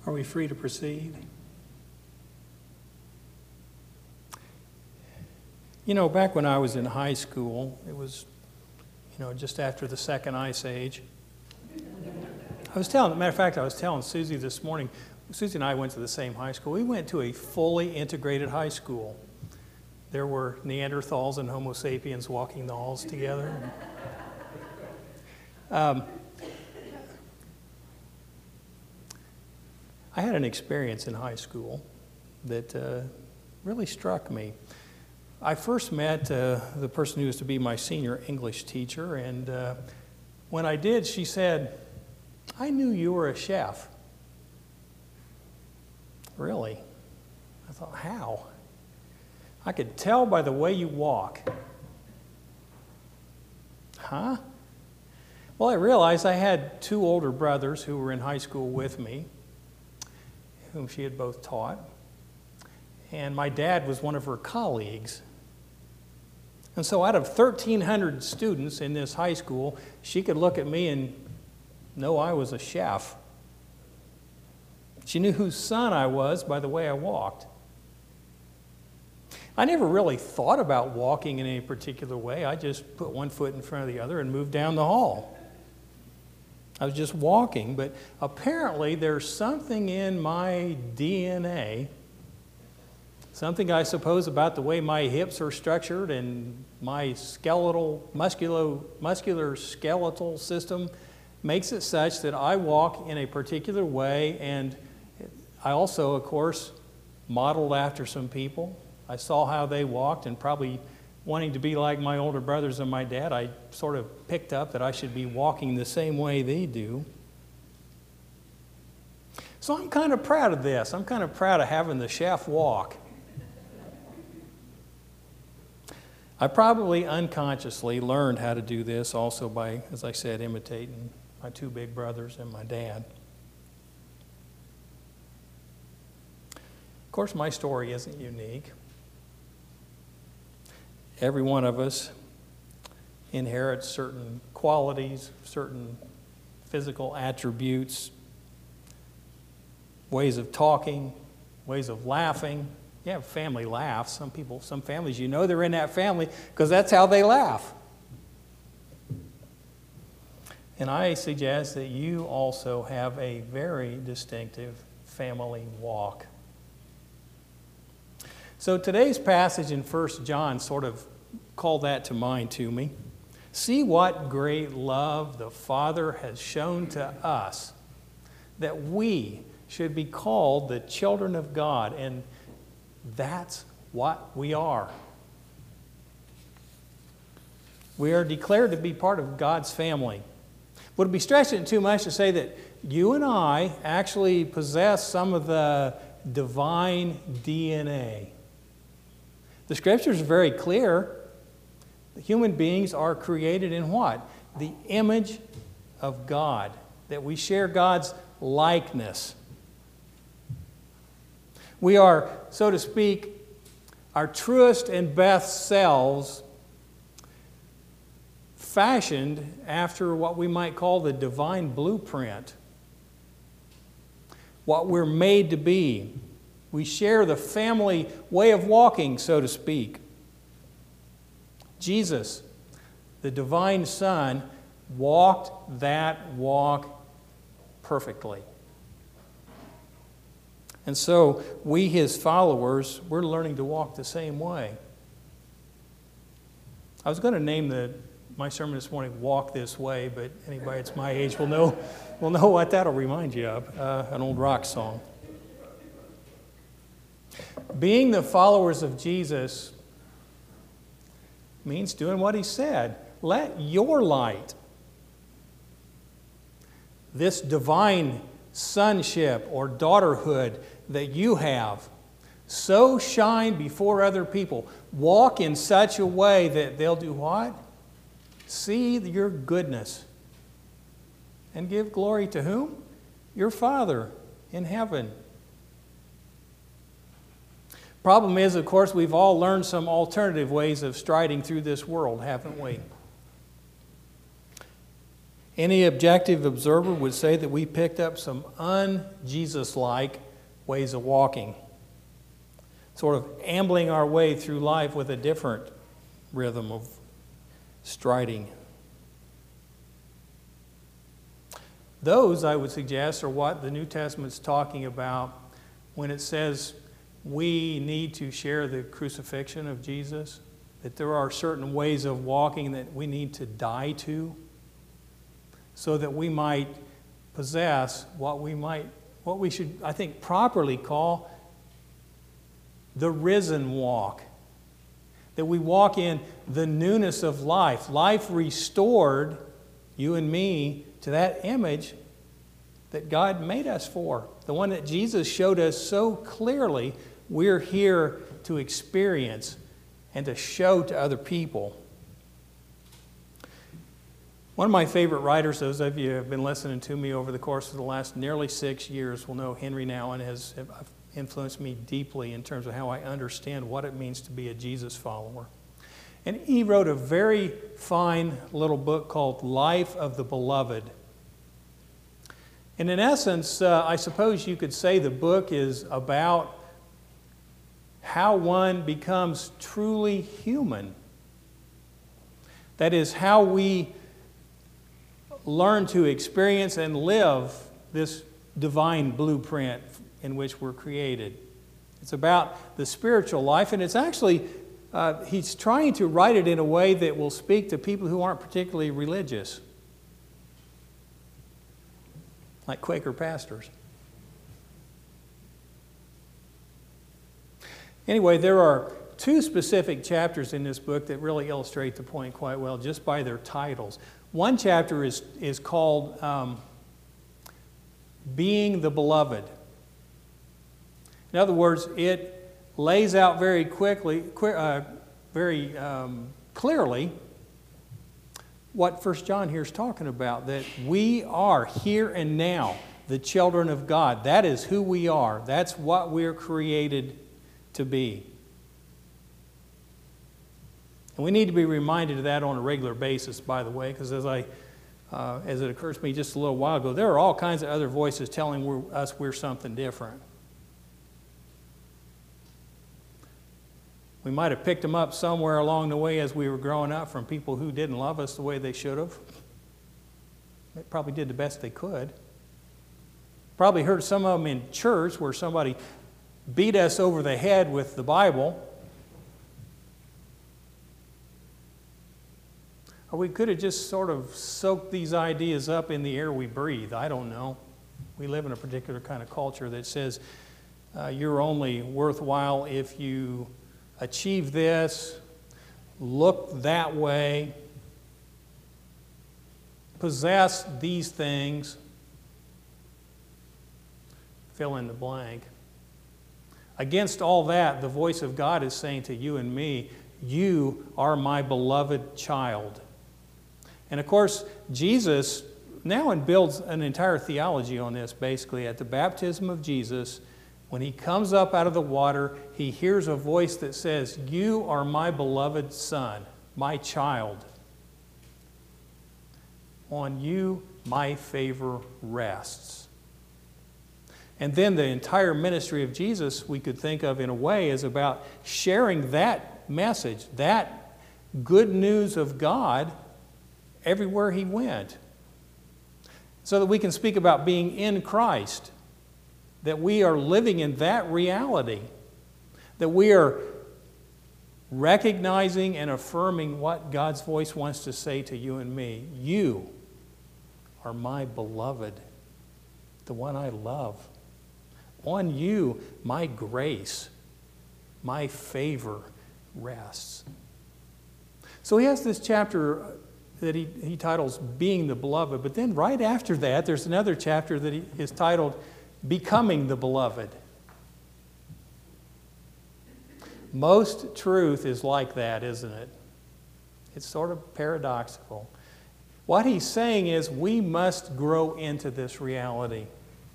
Are we free to proceed? You know, back when I was in high school, it was, just after the second ice age. Matter of fact, I was telling Susie this morning, Susie and I went to the same high school. We went to a fully integrated high school. There were Neanderthals and Homo sapiens walking the halls together. I had an experience in high school that really struck me. I first met the person who was to be my senior English teacher, and when I did, she said, "I knew you were a chef." Really? I thought, how? "I could tell by the way you walk." Huh? Well, I realized I had two older brothers who were in high school with me, whom she had both taught. And my dad was one of her colleagues. And so out of 1,300 students in this high school, she could look at me and know I was a chef. She knew whose son I was by the way I walked. I never really thought about walking in any particular way. I just put one foot in front of the other and moved down the hall. I was just walking, but apparently there's something in my DNA, something I suppose about the way my hips are structured and my muscular skeletal system makes it such that I walk in a particular way, and I also, of course, modeled after some people. I saw how they walked, and probably wanting to be like my older brothers and my dad, I sort of picked up that I should be walking the same way they do. So I'm kind of proud of this. I'm kind of proud of having the chef walk. I probably unconsciously learned how to do this also by, as I said, imitating my two big brothers and my dad. Of course, my story isn't unique. Every one of us inherits certain qualities, certain physical attributes, ways of talking, ways of laughing. You have family laughs. Some families, they're in that family because that's how they laugh. And I suggest that you also have a very distinctive family walk. So today's passage in 1 John sort of called that to mind to me. See what great love the Father has shown to us, that we should be called the children of God, and that's what we are. We are declared to be part of God's family. Would it be stretching it too much to say that you and I actually possess some of the divine DNA? The Scriptures are very clear. Human beings are created in what? The image of God, that we share God's likeness. We are, so to speak, our truest and best selves fashioned after what we might call the divine blueprint. What we're made to be. We share the family way of walking, so to speak. Jesus, the divine Son, walked that walk perfectly. And so we, his followers, we're learning to walk the same way. I was going to name my sermon this morning, Walk This Way, but anybody that's my age will know what that'll remind you of, an old rock song. Being the followers of Jesus means doing what he said. Let your light, this divine sonship or daughterhood that you have, so shine before other people. Walk in such a way that they'll do what? See your goodness. And give glory to whom? Your Father in heaven. Problem is, of course, we've all learned some alternative ways of striding through this world, haven't we? Any objective observer would say that we picked up some un-Jesus-like ways of walking, sort of ambling our way through life with a different rhythm of striding. Those, I would suggest, are what the New Testament's talking about when it says we need to share the crucifixion of Jesus, that there are certain ways of walking that we need to die to so that we might possess what we should, I think, properly call the risen walk. That we walk in the newness of life, life restored, you and me, to that image that God made us for, the one that Jesus showed us so clearly we're here to experience and to show to other people. One of my favorite writers, those of you who have been listening to me over the course of the last nearly 6 years will know Henry Nouwen has influenced me deeply in terms of how I understand what it means to be a Jesus follower. And he wrote a very fine little book called Life of the Beloved. And in essence, I suppose you could say the book is about how one becomes truly human. That is, how we learn to experience and live this divine blueprint in which we're created. It's about the spiritual life, and it's actually, he's trying to write it in a way that will speak to people who aren't particularly religious, like Quaker pastors. Anyway, there are two specific chapters in this book that really illustrate the point quite well just by their titles. One chapter is called Being the Beloved. In other words, it lays out very clearly what 1 John here is talking about, that we are here and now the children of God. That is who we are. That's what we're created to be. And we need to be reminded of that on a regular basis, by the way, because as it occurs to me just a little while ago, there are all kinds of other voices telling us we're something different. We might have picked them up somewhere along the way as we were growing up from people who didn't love us the way they should have. They probably did the best they could. Probably heard some of them in church where somebody beat us over the head with the Bible. Or we could have just sort of soaked these ideas up in the air we breathe. I don't know. We live in a particular kind of culture that says you're only worthwhile if you achieve this, look that way, possess these things, fill in the blank. Against all that, the voice of God is saying to you and me, you are my beloved child. And of course, Jesus now builds an entire theology on this, basically. At the baptism of Jesus, when he comes up out of the water, he hears a voice that says, you are my beloved son, my child. On you my favor rests. And then the entire ministry of Jesus, we could think of in a way, is about sharing that message, that good news of God, everywhere he went. So that we can speak about being in Christ, that we are living in that reality, that we are recognizing and affirming what God's voice wants to say to you and me. You are my beloved, the one I love. On you, my grace, my favor rests. So he has this chapter that he titles Being the Beloved, but then right after that, there's another chapter that is titled Becoming the Beloved. Most truth is like that, isn't it? It's sort of paradoxical. What he's saying is we must grow into this reality.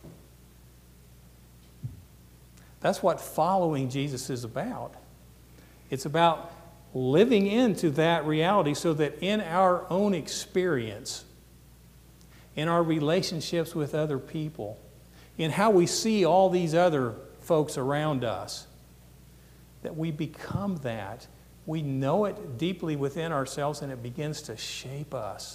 That's what following Jesus is about. It's about living into that reality so that in our own experience, in our relationships with other people, in how we see all these other folks around us, that we become that. We know it deeply within ourselves, and it begins to shape us.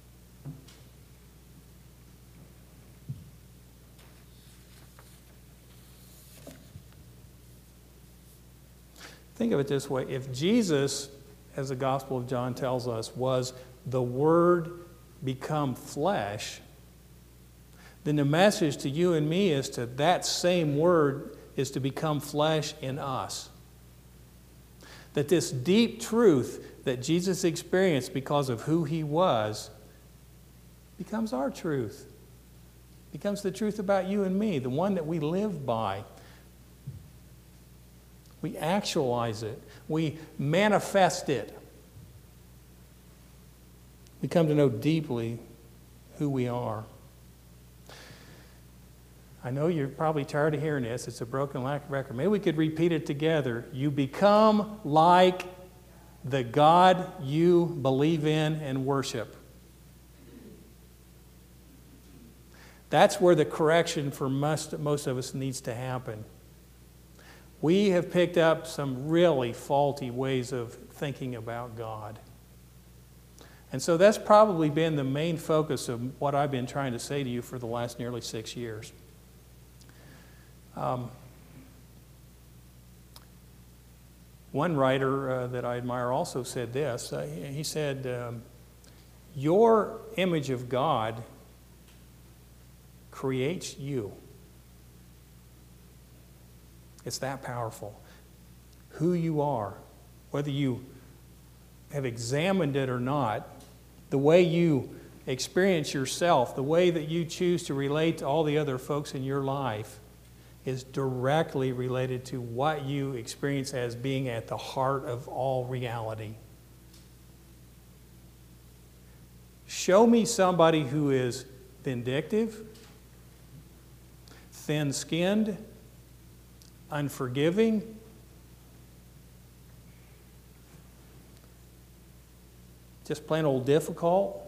Think of it this way. If Jesus, as the Gospel of John tells us, was the Word become flesh, then the message to you and me is to that same Word is to become flesh in us. That this deep truth that Jesus experienced because of who He was becomes our truth. Becomes the truth about you and me, the one that we live by. We actualize it. We manifest it. We come to know deeply who we are. I know you're probably tired of hearing this. It's a broken record. Maybe we could repeat it together. You become like the God you believe in and worship. That's where the correction for most of us needs to happen. We have picked up some really faulty ways of thinking about God. And so that's probably been the main focus of what I've been trying to say to you for the last nearly 6 years. One writer that I admire also said this. He said, your image of God creates you. It's that powerful. Who you are, whether you have examined it or not, the way you experience yourself, the way that you choose to relate to all the other folks in your life is directly related to what you experience as being at the heart of all reality. Show me somebody who is vindictive, thin-skinned, unforgiving, just plain old difficult.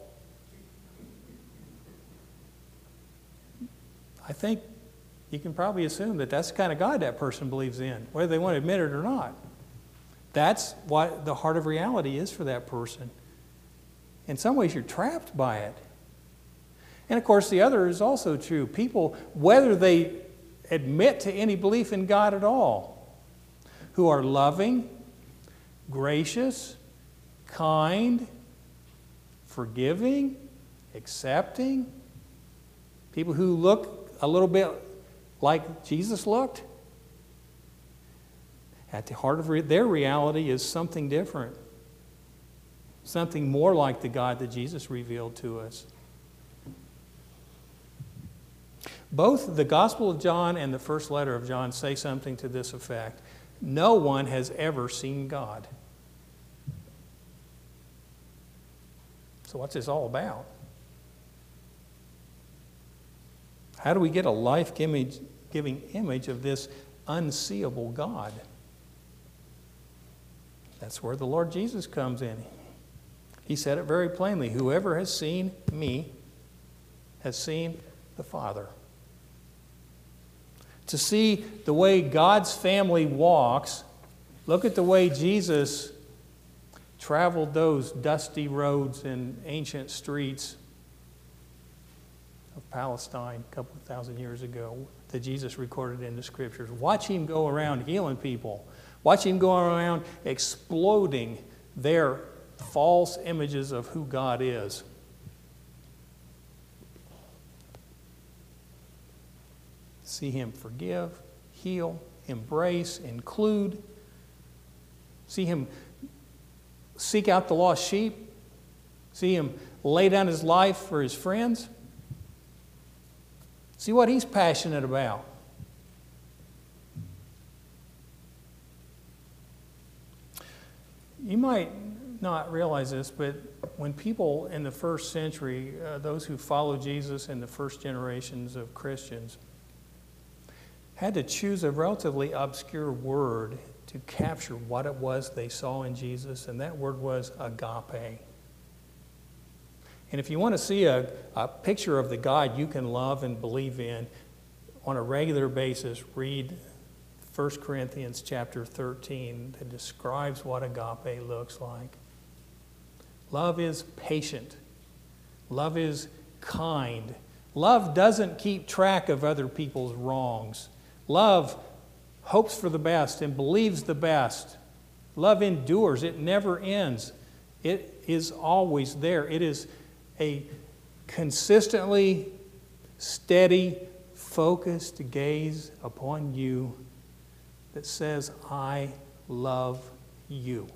I think you can probably assume that that's the kind of God that person believes in, whether they want to admit it or not. That's what the heart of reality is for that person. In some ways, you're trapped by it. And of course, the other is also true. People, whether they admit to any belief in God at all, who are loving, gracious, kind, forgiving, accepting, people who look a little bit like Jesus looked, at the heart of their reality is something different, something more like the God that Jesus revealed to us. Both the Gospel of John and the first letter of John say something to this effect. No one has ever seen God. So what's this all about? How do we get a life-giving image of this unseeable God? That's where the Lord Jesus comes in. He said it very plainly. Whoever has seen me has seen the Father. To see the way God's family walks, look at the way Jesus traveled those dusty roads and ancient streets of Palestine a couple of thousand years ago that Jesus recorded in the Scriptures. Watch Him go around healing people. Watch Him go around exploding their false images of who God is. See Him forgive, heal, embrace, include. See Him seek out the lost sheep. See Him lay down His life for His friends. See what He's passionate about. You might not realize this, but when people in the first century, those who followed Jesus in the first generations of Christians, had to choose a relatively obscure word to capture what it was they saw in Jesus, and that word was agape. And if you want to see a picture of the God you can love and believe in on a regular basis, read 1 Corinthians chapter 13 that describes what agape looks like. Love is patient. Love is kind. Love doesn't keep track of other people's wrongs. Love hopes for the best and believes the best. Love endures. It never ends. It is always there. It is a consistently steady, focused gaze upon you that says, I love you.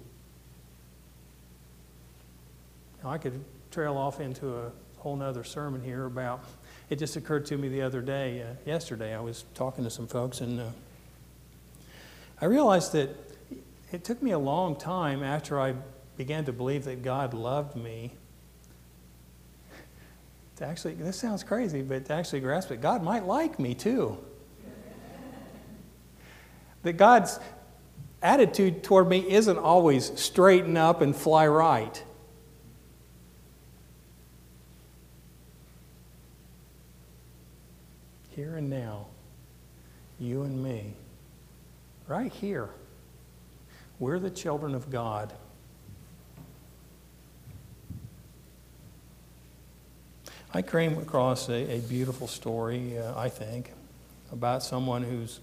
Now, I could trail off into a whole nother sermon here about, it just occurred to me the other day, yesterday, I was talking to some folks, and I realized that it took me a long time after I began to believe that God loved me to actually, this sounds crazy, but to actually grasp it, God might like me too. That God's attitude toward me isn't always straighten up and fly right. Here and now, you and me, right here, we're the children of God. I came across a beautiful story, I think, about someone whose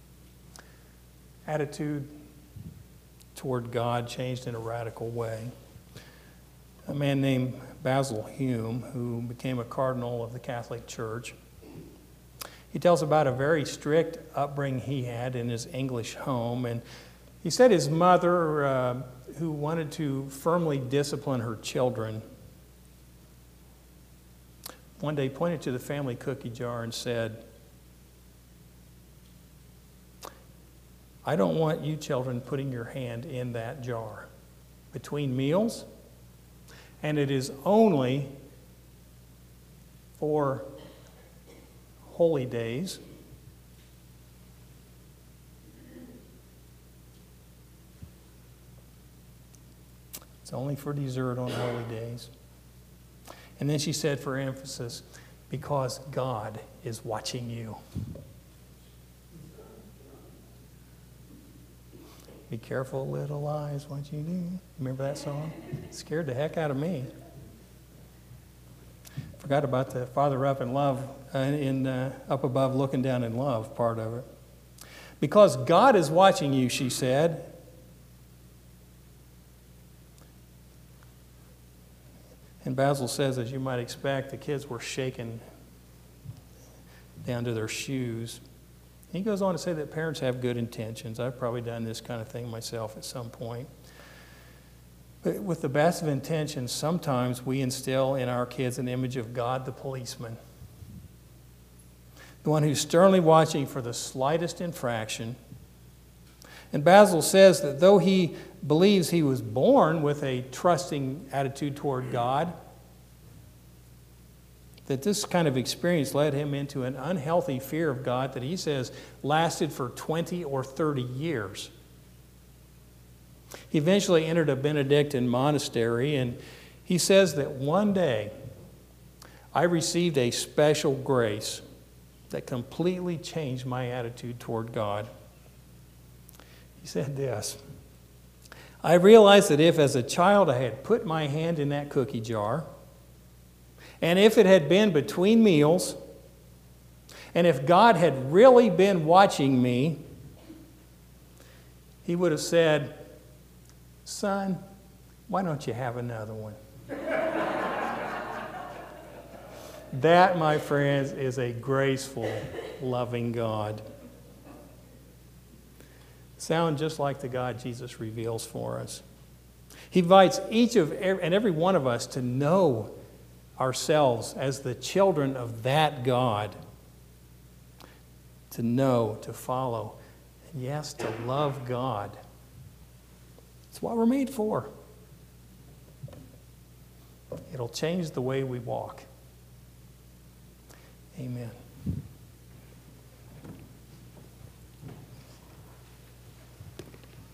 attitude toward God changed in a radical way. A man named Basil Hume, who became a cardinal of the Catholic Church. He tells about a very strict upbringing he had in his English home, and he said his mother, who wanted to firmly discipline her children, one day pointed to the family cookie jar and said, I don't want you children putting your hand in that jar between meals, and it is only for holy days. It's only for dessert on holy days. And then she said, for emphasis, because God is watching you. Be careful, little eyes, what you do. Remember that song? It scared the heck out of me. Forgot about the Father up in love, up above looking down in love part of it. Because God is watching you, she said. And Basil says, as you might expect, the kids were shaken down to their shoes. He goes on to say that parents have good intentions. I've probably done this kind of thing myself at some point. But with the best of intentions, sometimes we instill in our kids an image of God the policeman, the one who's sternly watching for the slightest infraction. And Basil says that though he believes he was born with a trusting attitude toward God, that this kind of experience led him into an unhealthy fear of God that he says lasted for 20 or 30 years. He eventually entered a Benedictine monastery, and he says that one day I received a special grace that completely changed my attitude toward God. He said this, I realized that if as a child I had put my hand in that cookie jar, and if it had been between meals, and if God had really been watching me, he would have said, son, why don't you have another one? That, my friends, is a graceful, loving God. Sound just like the God Jesus reveals for us. He invites each and every one of us to know ourselves as the children of that God. To know, to follow, and yes, to love God. It's what we're made for. It'll change the way we walk. Amen.